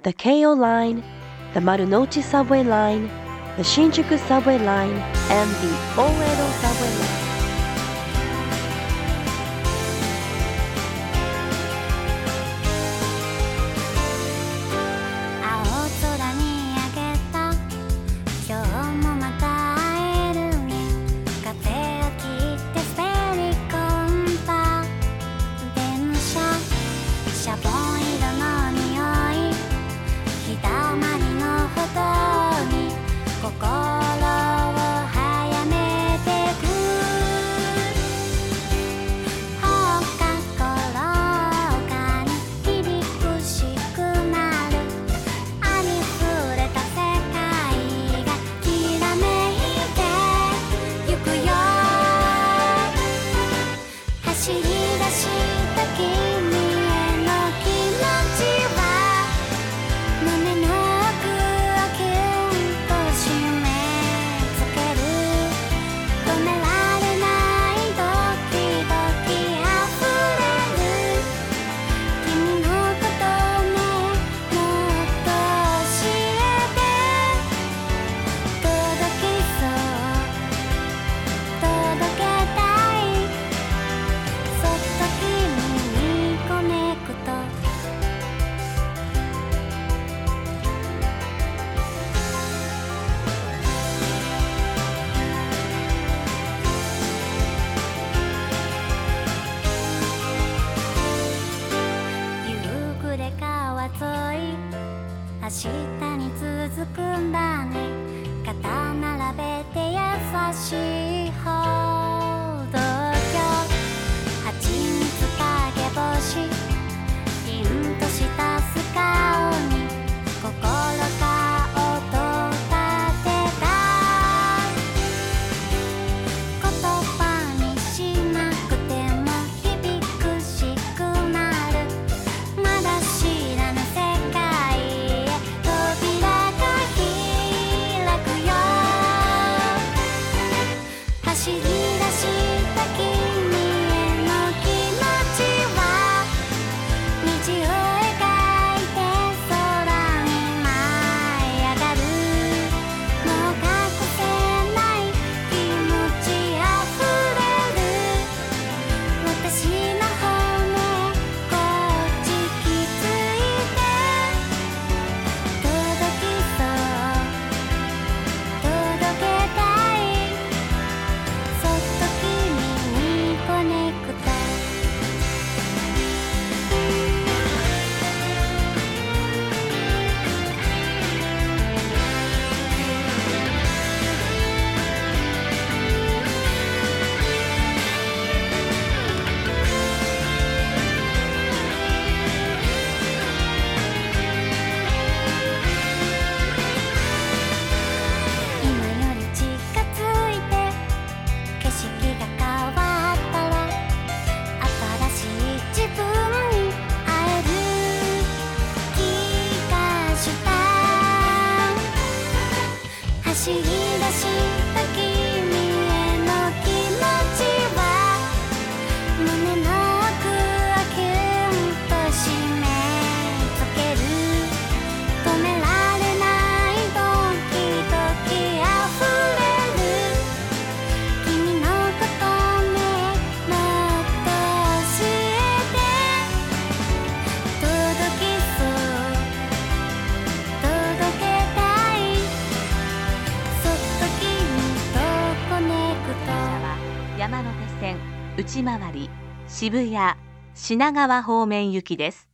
the Keio Line, the Marunouchi Subway Line, the Shinjuku Subway Line, and the Oedo Subway Line. 明日に続くんだね。肩並べて優しい歩道橋、蜂蜜かけ星、ピンとした素顔に心が音立てた。言葉にしなくても響くしくなる。まだ知らぬ世界走り出した君への気持ちは虹を描いて空に舞い上がる。もう隠せない気持ちあふれる。私の骨こっち気づいて届きそう届けたい。走り出した君への気持ちは胸の奥をキュンと締め付ける。止められないドキドキあふれる。君のことね、もっと教えて。届きそう届けたい。 山手線内回り渋谷品川方面行きです。